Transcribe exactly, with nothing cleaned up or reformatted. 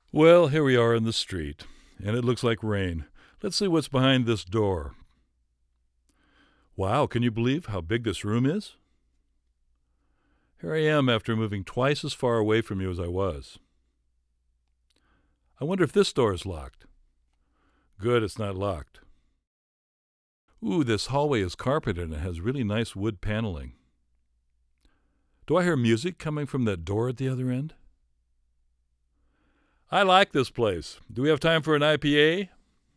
Well, here we are in the street, and it looks like rain. Let's see what's behind this door. Wow, can you believe how big this room is? Here I am after moving twice as far away from you as I was. I wonder if this door is locked. Good, it's not locked. Ooh, this hallway is carpeted and it has really nice wood paneling. Do I hear music coming from that door at the other end? I like this place. Do we have time for an I P A?